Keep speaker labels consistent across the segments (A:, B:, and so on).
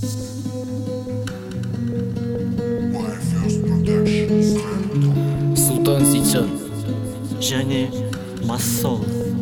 A: Султан Сейтжан
B: және Массол.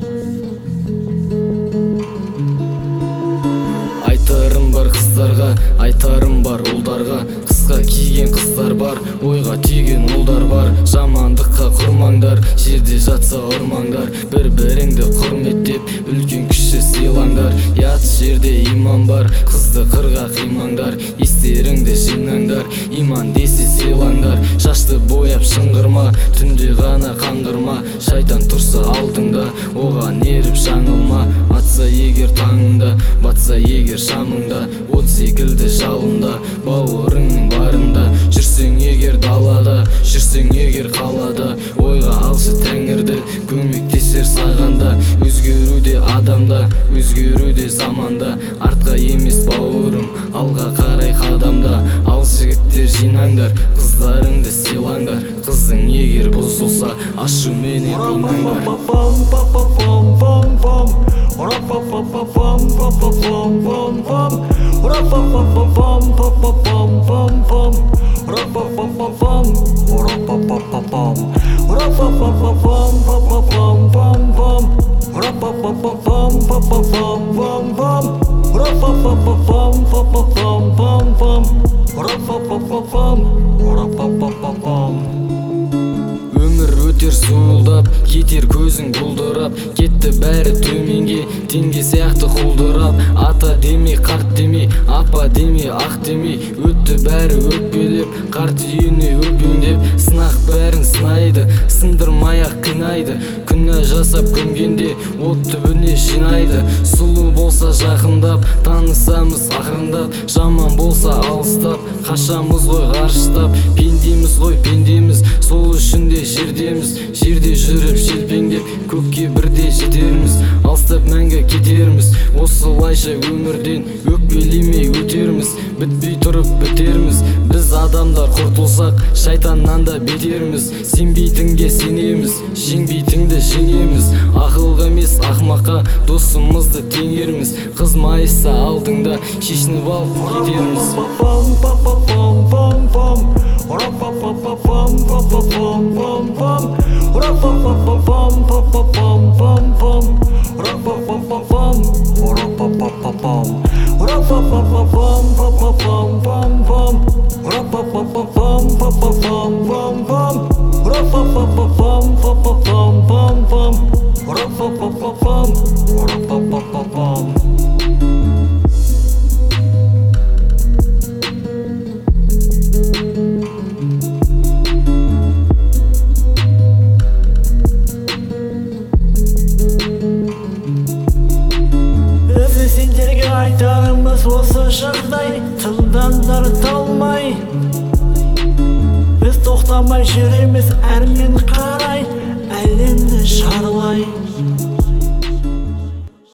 A: Айтарым бар қыздарға, айтарым бар ұлдарға. Қысқа киген қыздар бар, ойға түйген ұлдар бар. Жамандыққа құрмаңдар, жерде жатса ұрмаңдар. Бір-біріңді құрметтеп, үлкен кіші сыйлаңдар. Ят жерде иман бар, қызды қырға қимаңдар. Естеріңді жинаңдар, иман десе сыйлаңдар. Шашты бояп шыңғырма, түнде ғана қаңғырма. Шайтан тұрса алдыңда, оған еріп жаңылма. Атса егер таңында, батса егер шамыңда. От секілді жалында, бауырыңның барында. Жүрсең егер далада, жүрсең егер қалада. Ойға алшы тәңірді, көмектесер сағанда. Өзгеруде адамда, өзгеруде заманда. Артқа емес бауырым, алға қарай қадамда. Ал жігіттер жинаңдар, қыздарыңды сыйлаңдар. Қызың егер бұзылса, ашуменен қимаңдар. Өмір өтер суылдап, кетер көзің бұлдырап. Кетті бәрі төменге, теңге сияқты құлдырап. Ата деме, қарт деме, апа деме, ақ деме. Өтті бәрі өкпелеп, қарт үйіне өкпеңдеп. Сынақ бәрін сынайды, сындырмай-ақ қинайды. Күнә жасап көнгенде, от түбіне жинайды. Сұлу болса жақындап, танысамыз ақырындап. Жаман болса алыстап, қашамыз ғой ғарыштап. Пендеміз ғой пендеміз, сол үшін де жердеміз. Жерде жүріп желпеңдеп, көкке бірде жетерміз. Алыстап мәңгі кетерміз, осылайша өмірден өкпелемей өтерміз. Бітпей тұрып бітерміз, біз адамдар құртылсақ, шайтаннан да бетерміз. Сенбейтінге сенеміз, жеңбейтінді жеңеміз. Ақылға емес ақмаққа досымызды теңерміз. Қыз майысса алдыңда, шешініп ал кетерміз.
B: Айтарымыз осы жағдай, тылдан тарталмай. Біз тоқтамай жүреміз әрмен қарай, әлемді шарлай.